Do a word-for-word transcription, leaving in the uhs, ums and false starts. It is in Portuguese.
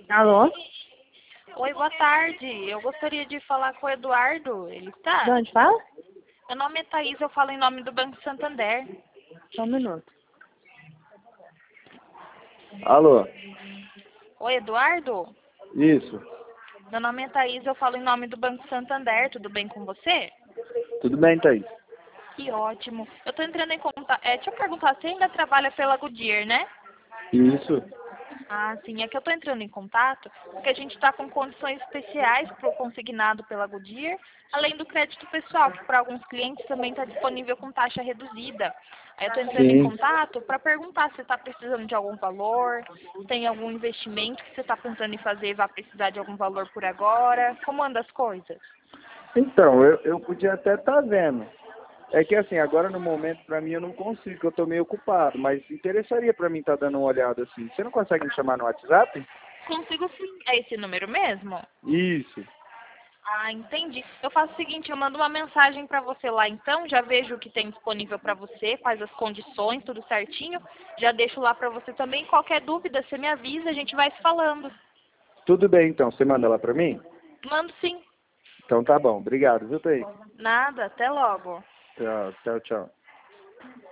Alô? Oi, boa tarde. Eu gostaria de falar com o Eduardo. Ele está? De onde fala? Meu nome é Thaís, eu falo em nome do Banco Santander. Só um minuto. Alô? Oi, Eduardo? Isso. Meu nome é Thaís, eu falo em nome do Banco Santander. Tudo bem com você? Tudo bem, Thaís? Que ótimo. Eu estou entrando em contato. É, deixa eu perguntar, você ainda trabalha pela Goodyear, né? Isso. Ah, sim. É que eu estou entrando em contato porque a gente está com condições especiais para o consignado pela Goodyear, além do crédito pessoal, que para alguns clientes também está disponível com taxa reduzida. Aí eu estou entrando em Sim. contato para perguntar se você está precisando de algum valor, se tem algum investimento que você está pensando em fazer e vai precisar de algum valor por agora. Como anda as coisas? Então, eu, eu podia até estar vendo. É que assim, agora no momento, pra mim, eu não consigo, que eu tô meio ocupado, mas interessaria pra mim estar dando uma olhada assim. Você não consegue me chamar no WhatsApp? Consigo sim. É esse número mesmo? Isso. Ah, entendi. Eu faço o seguinte, eu mando uma mensagem para você lá então, já vejo o que tem disponível para você, quais as condições, tudo certinho. Já deixo lá para você também. Qualquer dúvida, você me avisa, a gente vai se falando. Tudo bem, então. Você manda lá pra mim? Mando sim. Então tá bom. Obrigado, viu, Thaís? Nada, até logo. Tchau, tchau, tchau.